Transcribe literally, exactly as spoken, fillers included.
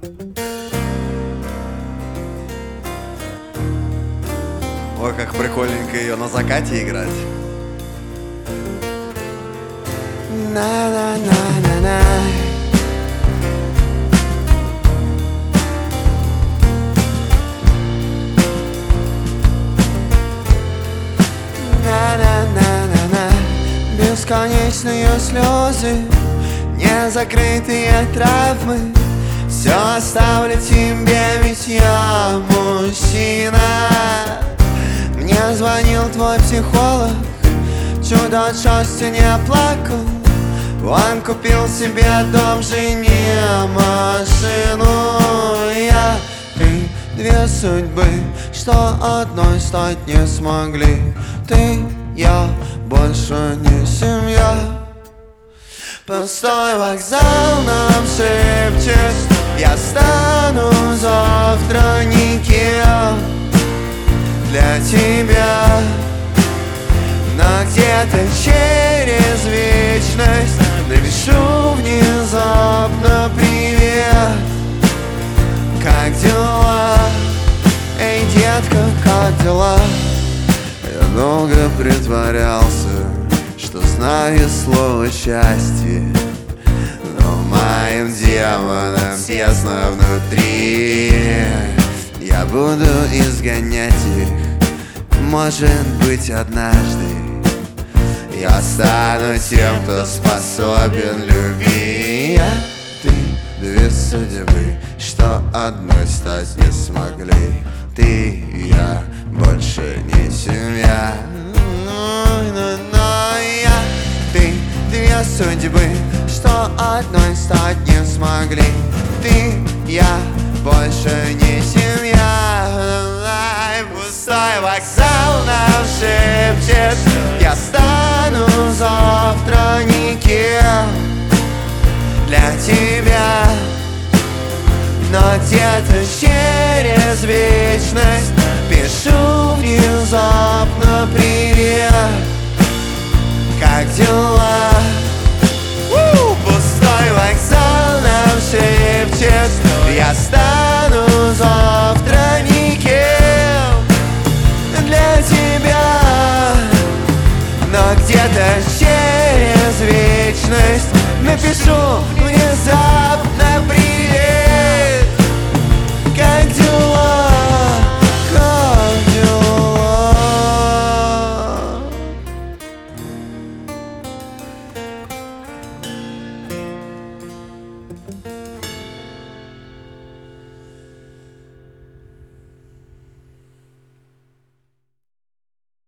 Ой, как прикольненько ее на закате играть. На-на-на-на-на. На-на-на-на-на. Бесконечные слезы, незакрытые травмы. Все оставлю тебе, ведь я мужчина. Мне звонил твой психолог, чудо от счастья не плакал. Он купил себе дом, жене машину. Я и две судьбы, что одной стать не смогли. Ты, я, больше не семья. Пустой вокзал нам шепчет: я стану завтра никем для тебя. Но где-то через вечность напишу внезапно привет. Как дела? Эй, детка, как дела? Я долго притворялся, что знаю слово счастье, но моим демонам тесно внутри. Я буду изгонять их, может быть, однажды я стану тем, кто способен любить. Я, ты, две судьбы, что одной стать не смогли. Ты и я, больше не семья. Я, ты, две судьбы, что одной стать не смогли. Ты, я, больше не семья. Пустой вокзал нам шепчет: я стану завтра никем для тебя. Но где-то через вечность пишу внезапно привет. Как дела?